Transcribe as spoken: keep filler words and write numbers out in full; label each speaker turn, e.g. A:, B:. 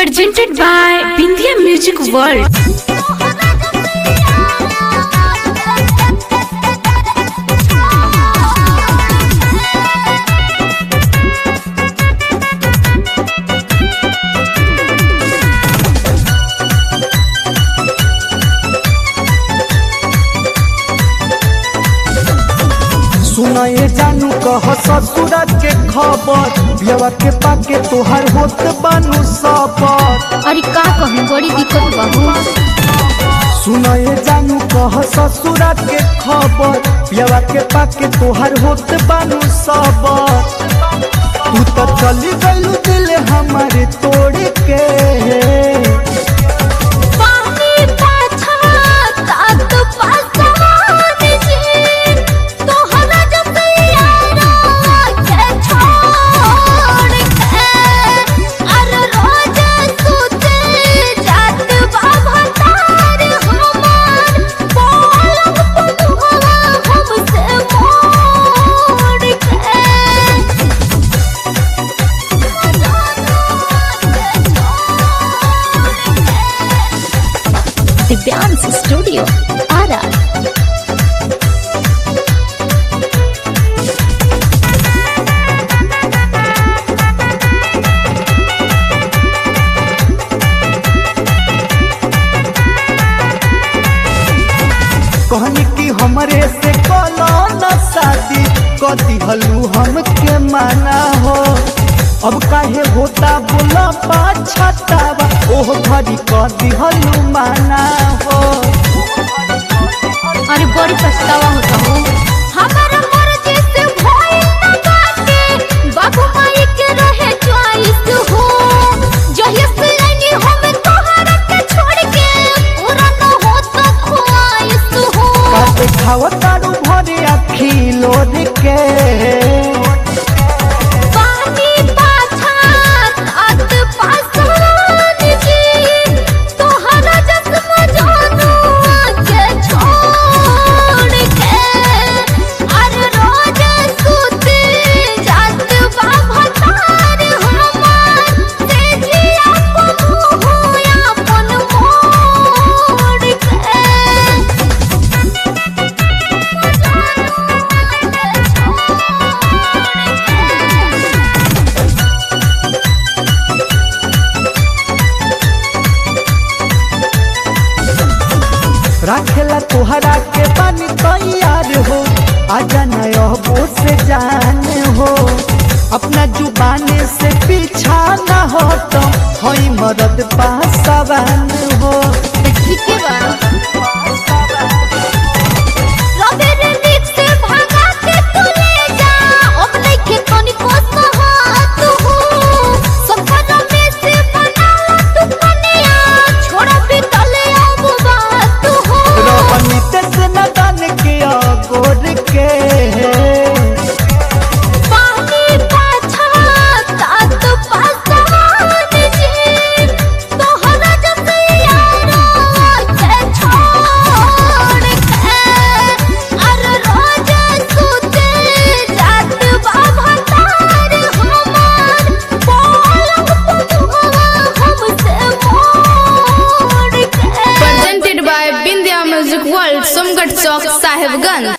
A: Presented by Bindia Music World.
B: सुनाए जानू कह ससुरा के खबर बियावा के पाके तोहर होत बानू सबर।
C: अरे का कहूँ बड़ी दिक्कत बहू।
B: सुनाए जानू कह ससुरा के खबर बियावा के पाके तोहर होत बानू सबर। तू तो चली गइलू दिल हमारे तोड़ के।
C: दिव्यांश स्टूडियो आरा।
B: कहनी कि हमरे से कलो न शादी कदी हलू हमके माना हो। अब काहे होता बोला पाछतावा ओह घड़ी कदी हलू माना हो।
C: अरे बड़ी पछतावा होता हो। हमारा मर्जी से भइल ना बाटे बाबू माई के रहे चॉइस हो। जहिया से आईनी हम तोहरा के छोड़ के पूरा न होता ख्वाइश हो।
B: काटे खावा तारू भरे आखी लोड के। राखेला तोहरा के बानी तैयार हो आजा नयबो से जाने हो। अपना जुबाने से पीछा न हो तो हई मरद पासवान हो।
C: ठीक है बा।